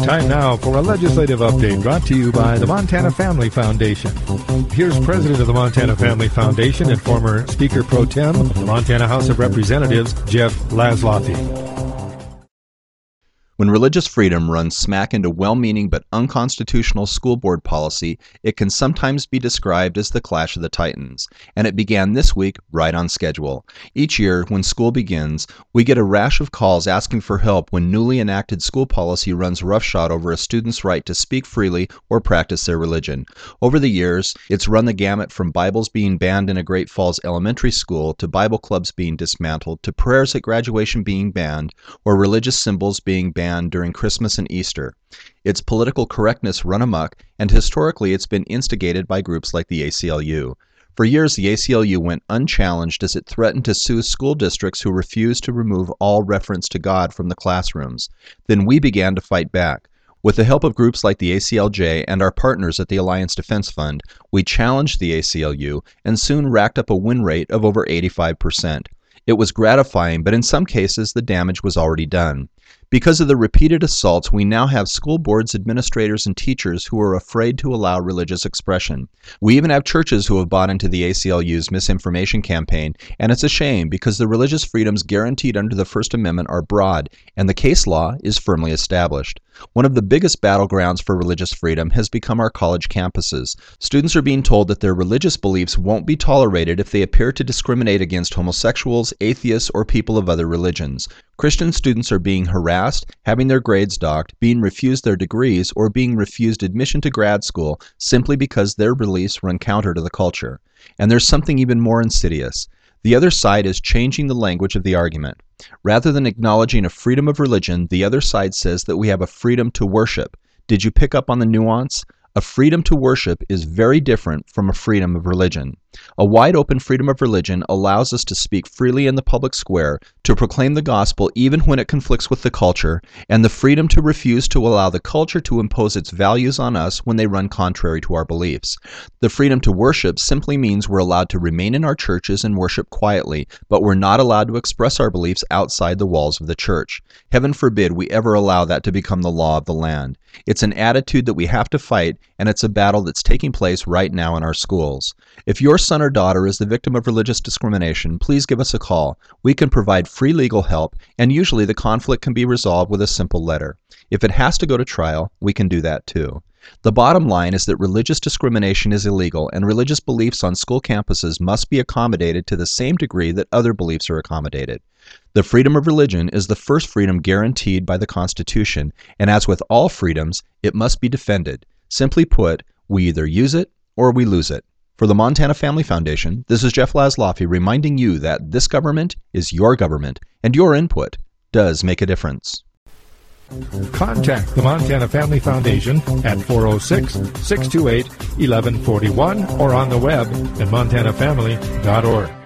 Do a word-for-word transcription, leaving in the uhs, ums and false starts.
Time now for a legislative update brought to you by the Montana Family Foundation. Here's President of the Montana Family Foundation and former Speaker Pro Tem of the Montana House of Representatives, Jeff Laszloffy. When religious freedom runs smack into well-meaning but unconstitutional school board policy, it can sometimes be described as the clash of the titans, and it began this week right on schedule. Each year, when school begins, we get a rash of calls asking for help when newly enacted school policy runs roughshod over a student's right to speak freely or practice their religion. Over the years, it's run the gamut from Bibles being banned in a Great Falls elementary school to Bible clubs being dismantled to prayers at graduation being banned or religious symbols being banned during Christmas and Easter. It's political correctness run amok, and historically it's been instigated by groups like the A C L U. For years, the A C L U went unchallenged as it threatened to sue school districts who refused to remove all reference to God from the classrooms. Then we began to fight back. With the help of groups like the A C L J and our partners at the Alliance Defense Fund, we challenged the A C L U and soon racked up a win rate of over eighty-five percent. It was gratifying, but in some cases the damage was already done. Because of the repeated assaults, we now have school boards, administrators, and teachers who are afraid to allow religious expression. We even have churches who have bought into the A C L U's misinformation campaign, and it's a shame because the religious freedoms guaranteed under the First Amendment are broad, and the case law is firmly established. One of the biggest battlegrounds for religious freedom has become our college campuses. Students are being told that their religious beliefs won't be tolerated if they appear to discriminate against homosexuals, atheists, or people of other religions. Christian students are being harassed, having their grades docked, being refused their degrees, or being refused admission to grad school simply because their beliefs run counter to the culture. And there's something even more insidious. The other side is changing the language of the argument. Rather than acknowledging a freedom of religion, the other side says that we have a freedom to worship. Did you pick up on the nuance? A freedom to worship is very different from a freedom of religion. A wide-open freedom of religion allows us to speak freely in the public square, to proclaim the gospel even when it conflicts with the culture, and the freedom to refuse to allow the culture to impose its values on us when they run contrary to our beliefs. The freedom to worship simply means we're allowed to remain in our churches and worship quietly, but we're not allowed to express our beliefs outside the walls of the church. Heaven forbid we ever allow that to become the law of the land. It's an attitude that we have to fight, and it's a battle that's taking place right now in our schools. If your son or daughter is the victim of religious discrimination, please give us a call. We can provide free legal help, and usually the conflict can be resolved with a simple letter. If it has to go to trial, we can do that too. The bottom line is that religious discrimination is illegal, and religious beliefs on school campuses must be accommodated to the same degree that other beliefs are accommodated. The freedom of religion is the first freedom guaranteed by the Constitution, and as with all freedoms, it must be defended. Simply put, we either use it or we lose it. For the Montana Family Foundation, this is Jeff Laszloffy reminding you that this government is your government, and your input does make a difference. Contact the Montana Family Foundation at four oh six, six two eight, one one four one or on the web at montana family dot org.